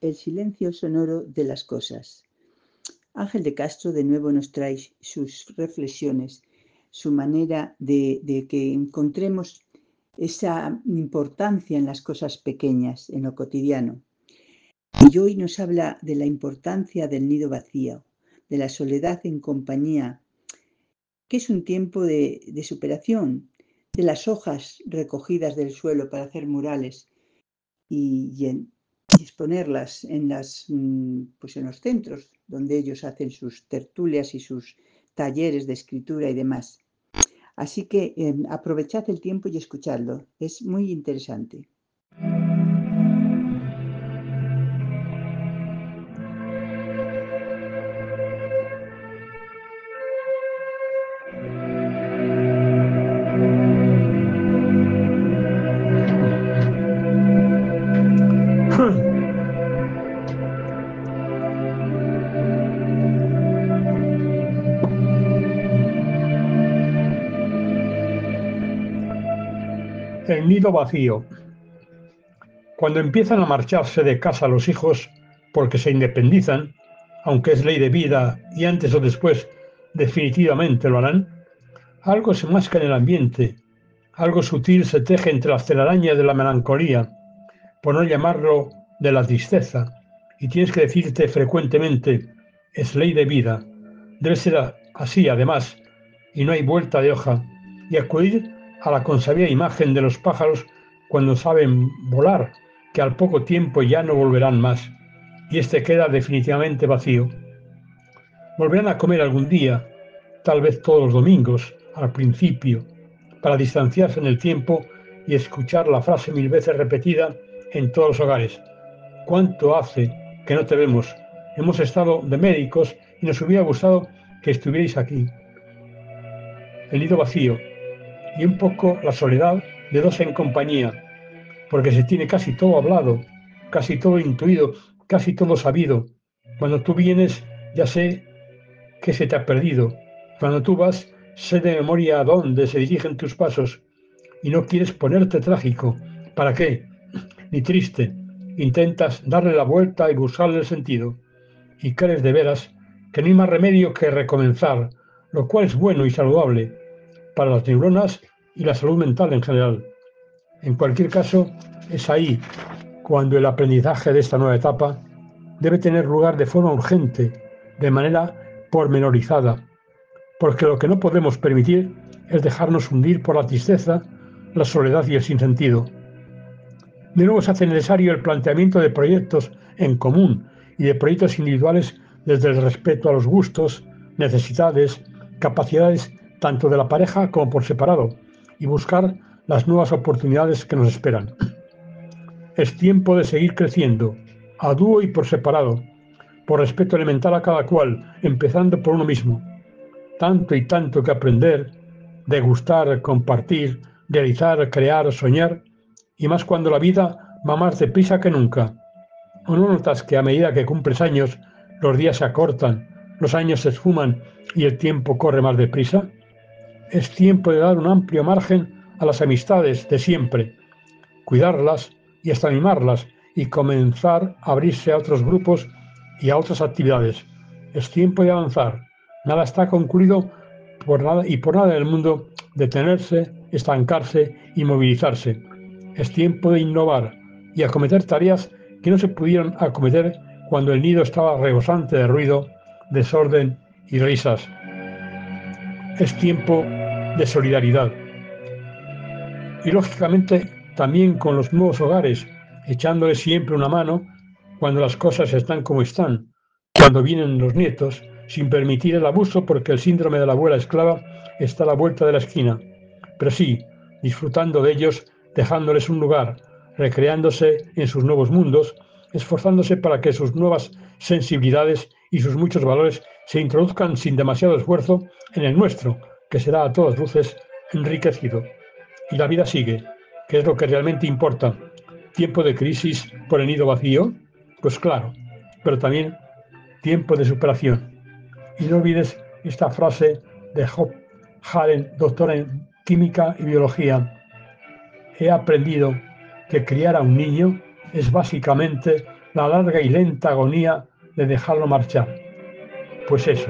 el silencio sonoro de las cosas. Ángel de Castro de nuevo nos trae sus reflexiones, su manera de que encontremos esa importancia en las cosas pequeñas, en lo cotidiano. Y hoy nos habla de la importancia del nido vacío, de la soledad en compañía, que es un tiempo de superación, de las hojas recogidas del suelo para hacer murales y exponerlas en los centros donde ellos hacen sus tertulias y sus talleres de escritura y demás. Así que aprovechad el tiempo y escuchadlo, es muy interesante. El nido vacío. Cuando empiezan a marcharse de casa los hijos porque se independizan, aunque es ley de vida y antes o después definitivamente lo harán, algo se masca en el ambiente, algo sutil se teje entre las telarañas de la melancolía, por no llamarlo de la tristeza, y tienes que decirte frecuentemente, es ley de vida, debe ser así además, y no hay vuelta de hoja, y acudir a la consabida imagen de los pájaros cuando saben volar, que al poco tiempo ya no volverán más, y este queda definitivamente vacío. Volverán a comer algún día, tal vez todos los domingos, al principio, para distanciarse en el tiempo y escuchar la frase 1000 veces repetida en todos los hogares. ¿Cuánto hace que no te vemos? Hemos estado de médicos y nos hubiera gustado que estuvierais aquí. El nido vacío y un poco la soledad de dos en compañía, porque se tiene casi todo hablado, casi todo intuido, casi todo sabido. Cuando tú vienes, ya sé que se te ha perdido. Cuando tú vas, sé de memoria a dónde se dirigen tus pasos y no quieres ponerte trágico. ¿Para qué? Ni triste. Intentas darle la vuelta y buscarle el sentido. Y crees de veras que no hay más remedio que recomenzar, lo cual es bueno y saludable para las neuronas y la salud mental en general. En cualquier caso, es ahí cuando el aprendizaje de esta nueva etapa debe tener lugar de forma urgente, de manera pormenorizada, porque lo que no podemos permitir es dejarnos hundir por la tristeza, la soledad y el sinsentido. De nuevo se hace necesario el planteamiento de proyectos en común y de proyectos individuales desde el respeto a los gustos, necesidades, capacidades tanto de la pareja como por separado, y buscar las nuevas oportunidades que nos esperan. Es tiempo de seguir creciendo, a dúo y por separado, por respeto elemental a cada cual, empezando por uno mismo. Tanto y tanto que aprender, degustar, compartir, realizar, crear, soñar, y más cuando la vida va más deprisa que nunca. ¿O no notas que a medida que cumples años, los días se acortan, los años se esfuman y el tiempo corre más deprisa? Es tiempo de dar un amplio margen a las amistades de siempre, cuidarlas y hasta mimarlas y comenzar a abrirse a otros grupos y a otras actividades. Es tiempo de avanzar. Nada está concluido por nada y por nada del mundo detenerse, estancarse y movilizarse. Es tiempo de innovar y acometer tareas que no se pudieron acometer cuando el nido estaba rebosante de ruido, desorden y risas. Es tiempo de solidaridad. Y lógicamente también con los nuevos hogares, echándole siempre una mano cuando las cosas están como están, cuando vienen los nietos, sin permitir el abuso porque el síndrome de la abuela esclava está a la vuelta de la esquina, pero sí, disfrutando de ellos, dejándoles un lugar, recreándose en sus nuevos mundos, esforzándose para que sus nuevas sensibilidades y sus muchos valores se introduzcan sin demasiado esfuerzo en el nuestro, que será a todas luces enriquecido. Y la vida sigue, que es lo que realmente importa. ¿Tiempo de crisis por el nido vacío? Pues claro, pero también tiempo de superación. Y no olvides esta frase de Job Haren, doctora en química y biología. He aprendido que criar a un niño es básicamente la larga y lenta agonía de dejarlo marchar. Pues eso.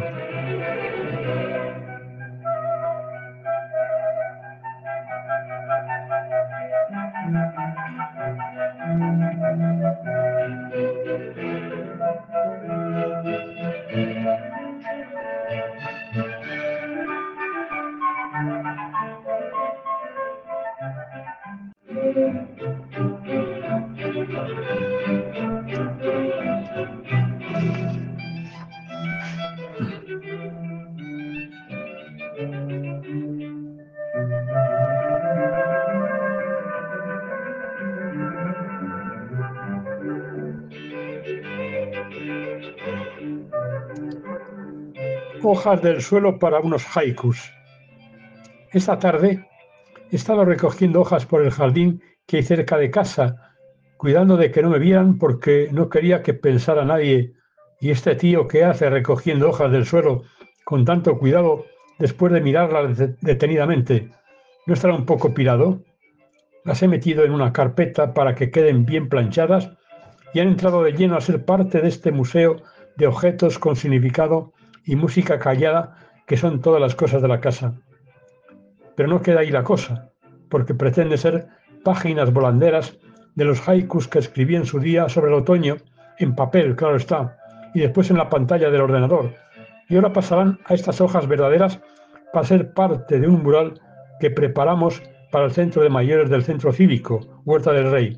Hojas del suelo para unos haikus. Esta tarde he estado recogiendo hojas por el jardín que hay cerca de casa, cuidando de que no me vieran porque no quería que pensara nadie. ¿Y este tío qué hace recogiendo hojas del suelo con tanto cuidado después de mirarlas detenidamente? ¿No estará un poco pirado? Las he metido en una carpeta para que queden bien planchadas y han entrado de lleno a ser parte de este museo de objetos con significado y música callada que son todas las cosas de la casa. Pero no queda ahí la cosa, porque pretende ser páginas volanderas de los haikus que escribí en su día sobre el otoño, en papel, claro está, y después en la pantalla del ordenador. Y ahora pasarán a estas hojas verdaderas para ser parte de un mural que preparamos para el centro de mayores del centro cívico, Huerta del Rey.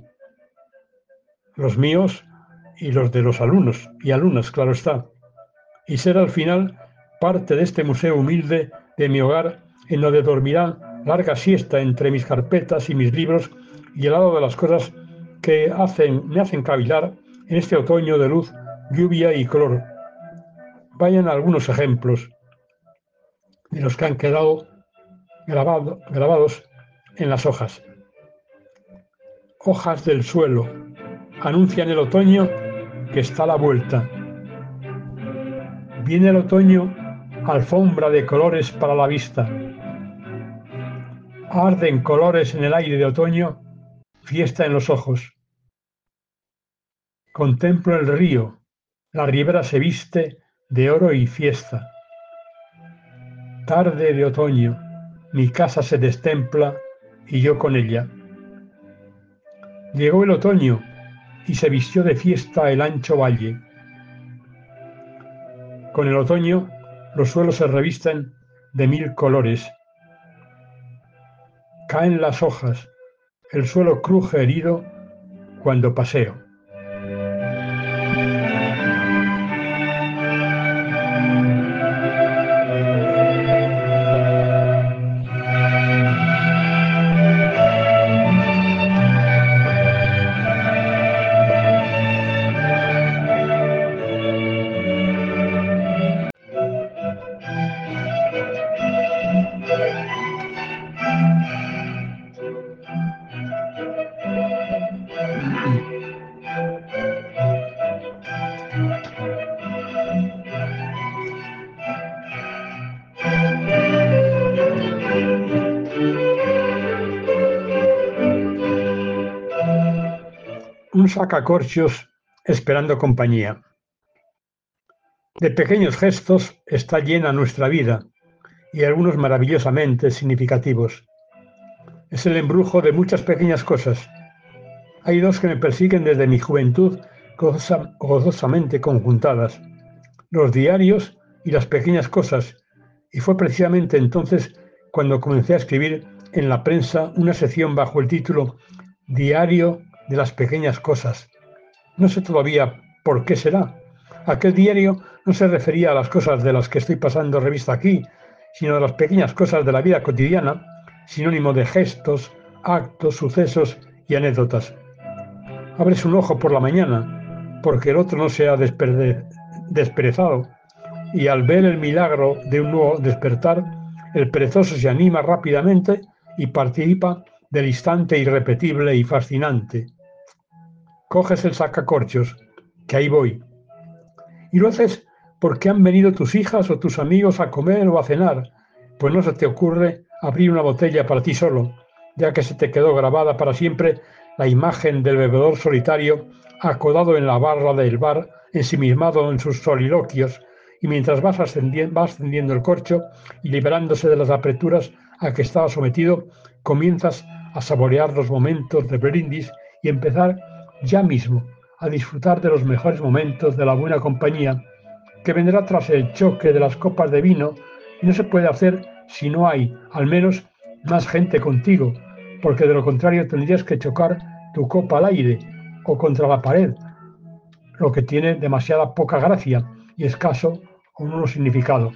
Los míos y los de los alumnos y alumnas, claro está. Y ser al final parte de este museo humilde de mi hogar en donde dormirán larga siesta entre mis carpetas y mis libros y al lado de las cosas que me hacen cavilar en este otoño de luz, lluvia y color. Vayan algunos ejemplos de los que han quedado grabados en las hojas. Hojas del suelo anuncian el otoño que está a la vuelta. Viene el otoño, alfombra de colores para la vista. Arden colores en el aire de otoño, fiesta en los ojos. Contemplo el río, la ribera se viste de oro y fiesta. Tarde de otoño, mi casa se destempla y yo con ella. Llegó el otoño y se vistió de fiesta el ancho valle. Con el otoño, los suelos se revisten de 1000 colores. Caen las hojas, el suelo cruje herido cuando paseo. Un sacacorchos esperando compañía. De pequeños gestos está llena nuestra vida y algunos maravillosamente significativos. Es el embrujo de muchas pequeñas cosas. Hay dos que me persiguen desde mi juventud gozosamente conjuntadas: los diarios y las pequeñas cosas, y fue precisamente entonces cuando comencé a escribir en la prensa una sección bajo el título Diario de las pequeñas cosas. No sé todavía por qué será. Aquel diario no se refería a las cosas de las que estoy pasando revista aquí, sino a las pequeñas cosas de la vida cotidiana, sinónimo de gestos, actos, sucesos y anécdotas. Abres un ojo por la mañana, porque el otro no se ha desperezado, y al ver el milagro de un nuevo despertar, el perezoso se anima rápidamente y participa del instante irrepetible y fascinante. Coges el sacacorchos, que ahí voy, y lo haces porque han venido tus hijas o tus amigos a comer o a cenar, pues no se te ocurre abrir una botella para ti solo, ya que se te quedó grabada para siempre la imagen del bebedor solitario acodado en la barra del bar, ensimismado en sus soliloquios, y mientras va ascendiendo el corcho y liberándose de las apreturas a que estaba sometido, comienzas a saborear los momentos de brindis y empezar ya mismo a disfrutar de los mejores momentos de la buena compañía que vendrá tras el choque de las copas de vino, y no se puede hacer si no hay, al menos, más gente contigo, porque de lo contrario tendrías que chocar tu copa al aire o contra la pared, lo que tiene demasiada poca gracia y escaso o nulo significado.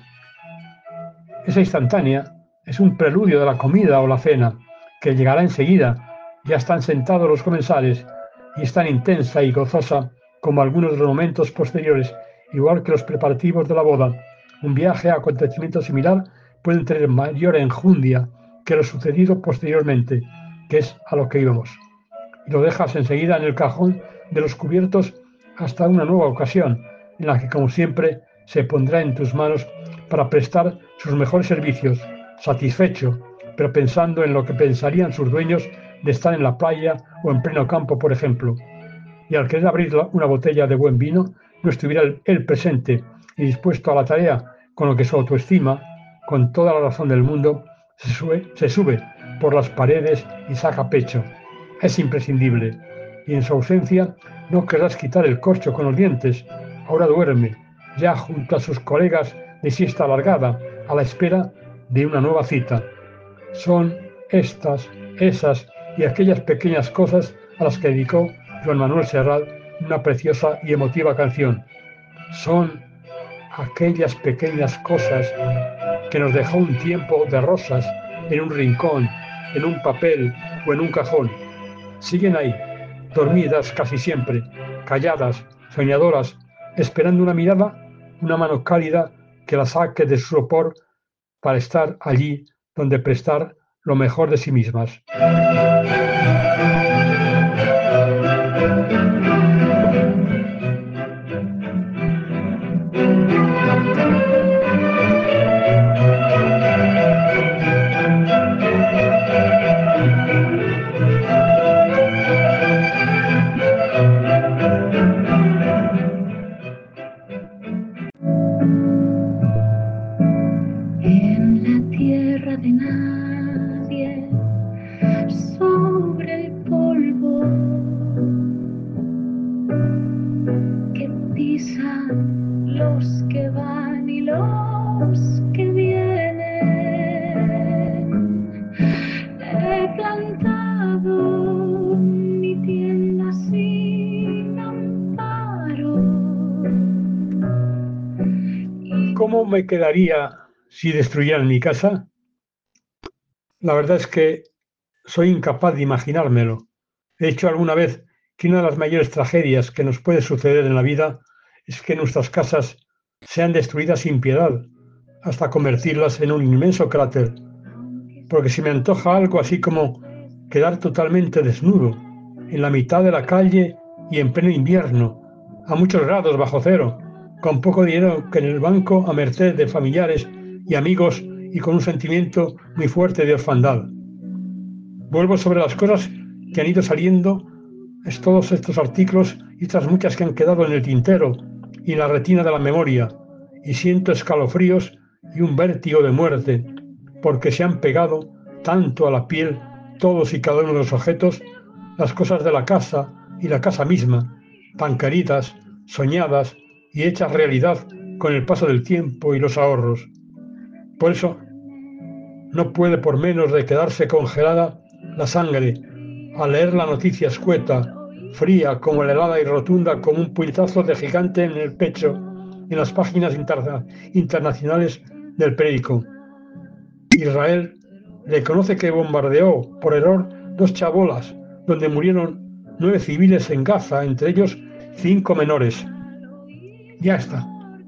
Esa instantánea es un preludio de la comida o la cena, que llegará enseguida. Ya están sentados los comensales y es tan intensa y gozosa como algunos de los momentos posteriores, igual que los preparativos de la boda. Un viaje a acontecimiento similar puede tener mayor enjundia que lo sucedido posteriormente, que es a lo que íbamos. Y lo dejas enseguida en el cajón de los cubiertos hasta una nueva ocasión, en la que, como siempre, se pondrá en tus manos para prestar sus mejores servicios, satisfecho, pero pensando en lo que pensarían sus dueños de estar en la playa o en pleno campo, por ejemplo. Y al querer abrir una botella de buen vino, no estuviera él presente y dispuesto a la tarea, con lo que su autoestima, con toda la razón del mundo, se sube por las paredes y saca pecho. Es imprescindible. Y en su ausencia no querrás quitar el corcho con los dientes. Ahora duerme, ya junto a sus colegas de siesta alargada, a la espera de una nueva cita. Son estas, esas y aquellas pequeñas cosas a las que dedicó Joan Manuel Serrat una preciosa y emotiva canción. Son aquellas pequeñas cosas que nos dejó un tiempo de rosas en un rincón, en un papel o en un cajón. Siguen ahí, dormidas casi siempre, calladas, soñadoras, esperando una mirada, una mano cálida que las saque de su sopor para estar allí donde prestar lo mejor de sí mismas. ¿Cómo me quedaría si destruyeran mi casa? La verdad es que soy incapaz de imaginármelo. He dicho alguna vez que una de las mayores tragedias que nos puede suceder en la vida es que nuestras casas sean destruidas sin piedad, hasta convertirlas en un inmenso cráter. Porque se me antoja algo así como quedar totalmente desnudo, en la mitad de la calle y en pleno invierno, a muchos grados bajo cero, con poco dinero que en el banco, a merced de familiares y amigos y con un sentimiento muy fuerte de orfandad. Vuelvo sobre las cosas que han ido saliendo, todos estos artículos y otras muchas que han quedado en el tintero y en la retina de la memoria, y siento escalofríos y un vértigo de muerte, porque se han pegado tanto a la piel todos y cada uno de los objetos, las cosas de la casa y la casa misma, tan queridas, soñadas y hechas realidad con el paso del tiempo y los ahorros. Por eso, no puede por menos de quedarse congelada la sangre al leer la noticia escueta, fría como la helada y rotunda como un puñetazo de gigante en el pecho en las páginas internacionales del periódico. Israel reconoce que bombardeó por error 2 chabolas, donde murieron 9 civiles en Gaza, entre ellos 5 menores. Ya está.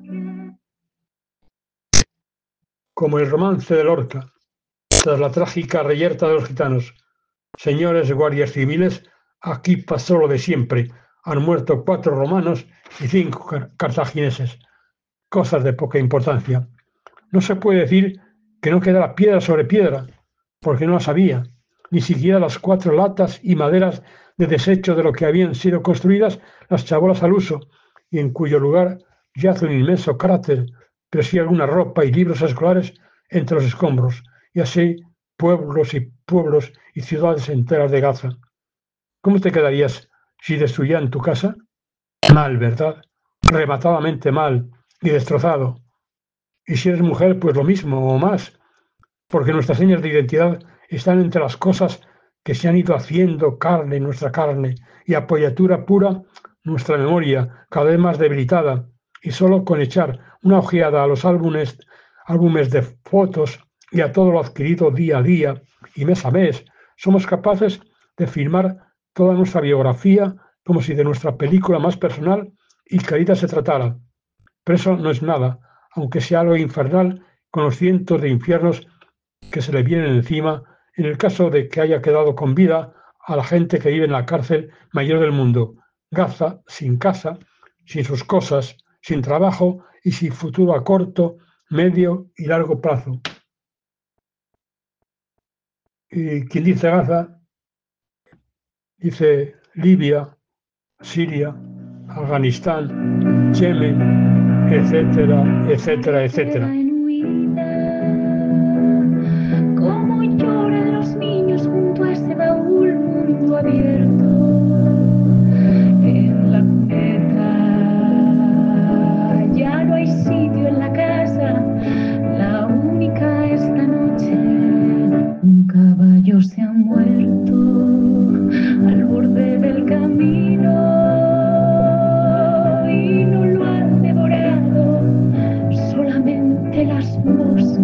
Como el romance de Lorca, tras la trágica reyerta de los gitanos. Señores guardias civiles, aquí pasó lo de siempre. Han muerto 4 romanos y 5 cartagineses. Cosas de poca importancia. No se puede decir que no quedara piedra sobre piedra, porque no las había, ni siquiera las 4 latas y maderas de desecho de lo que habían sido construidas las chabolas al uso, y en cuyo lugar yace un inmenso cráter, pero sí alguna ropa y libros escolares entre los escombros, y así pueblos y ciudades enteras de Gaza. ¿Cómo te quedarías si destruyeran tu casa? Mal, ¿verdad? Rematadamente mal y destrozado. Y si eres mujer, pues lo mismo o más, porque nuestras señas de identidad están entre las cosas que se han ido haciendo carne en nuestra carne y apoyatura pura nuestra memoria, cada vez más debilitada, y solo con echar una ojeada a los álbumes de fotos y a todo lo adquirido día a día y mes a mes, somos capaces de filmar toda nuestra biografía como si de nuestra película más personal y querida se tratara. Pero eso no es nada, aunque sea algo infernal con los cientos de infiernos que se le vienen encima en el caso de que haya quedado con vida a la gente que vive en la cárcel mayor del mundo, Gaza, sin casa, sin sus cosas, sin trabajo y sin futuro a corto, medio y largo plazo. Y quien dice Gaza, dice Libia, Siria, Afganistán, Yemen, etcétera, etcétera, etcétera. Cómo lloran los niños junto a ese baúl mundo abierto en la cuneta. Ya no hay sitio en la casa, la única esta noche. Un caballo se ha muerto al borde del camino y no lo han devorado solamente las moscas.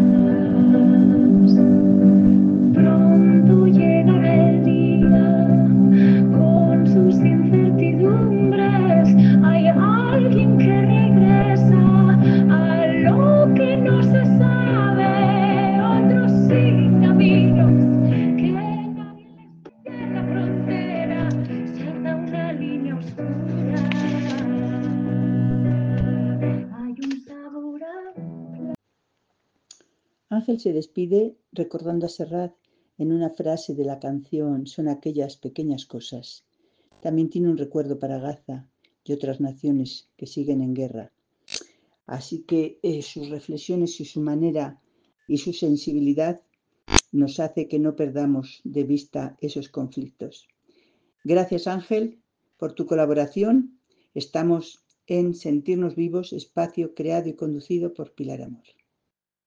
Pronto llegará el día con sus incertidumbres. Hay alguien que regresa a lo que no se sabe, otros sin caminos que nadie les dice la frontera. Salta una línea oscura. Hay un sabor a... Ángel se despide recordando a Serrat en una frase de la canción Son aquellas pequeñas cosas. También tiene un recuerdo para Gaza y otras naciones que siguen en guerra. Así que sus reflexiones y su manera y su sensibilidad nos hace que no perdamos de vista esos conflictos. Gracias, Ángel, por tu colaboración. Estamos en Sentirnos Vivos, espacio creado y conducido por Pilar Amor.